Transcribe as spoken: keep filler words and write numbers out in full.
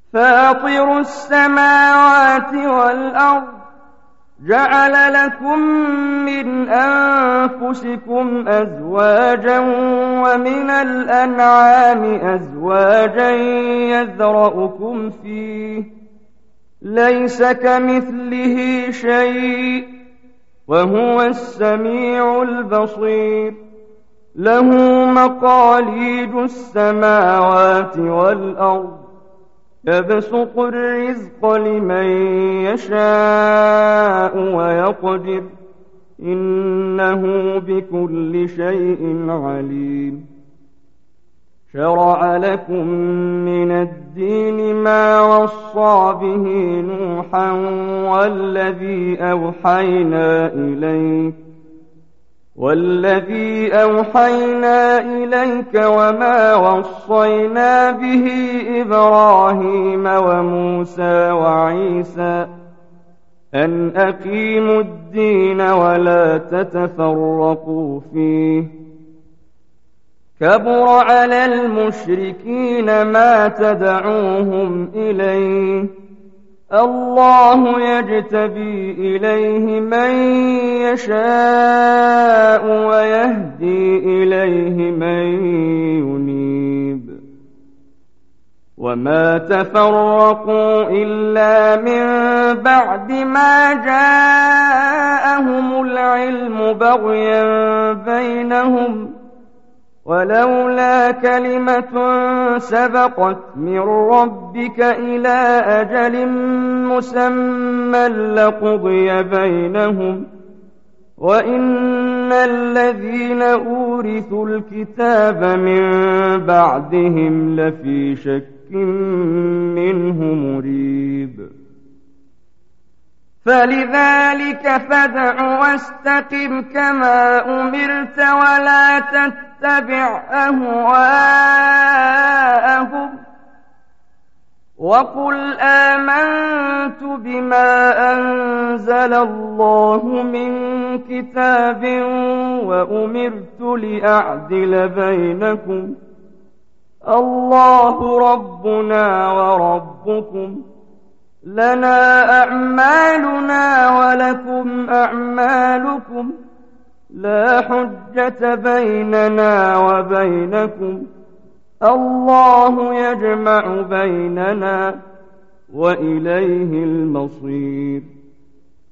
فاطر السماوات والأرض جعل لكم من أنفسكم أزواجا ومن الأنعام أزواجا يذرأكم فيه ليس كمثله شيء وهو السميع البصير له مقاليد السماوات والأرض يبسط الرزق لمن يشاء ويقدر إنه بكل شيء عليم شرع لكم من الدين ما وصى به نوحا والذي أوحينا إليك والذي أوحينا إليك وما وصينا به إبراهيم وموسى وعيسى أن أقيموا الدين ولا تتفرقوا فيه كبر على المشركين ما تدعوهم إليه الله يجتبي إليه من يشاء ويهدي إليه من ينيب وما تفرقوا إلا من بعد ما جاءهم العلم بغيا بينهم ولولا كلمة سبقت من ربك إلى أجل مسمى لقضي بينهم وإن الذين أورثوا الكتاب من بعدهم لفي شك منه مريب فلذلك فادع واستقم كما أمرت ولا تتبع أهواءهم وقل آمنت بما أنزل الله من كتاب وأمرت لأعدل بينكم الله ربنا وربكم لنا أعمالنا ولكم أعمالكم لا حجة بيننا وبينكم الله يجمع بيننا وإليه المصير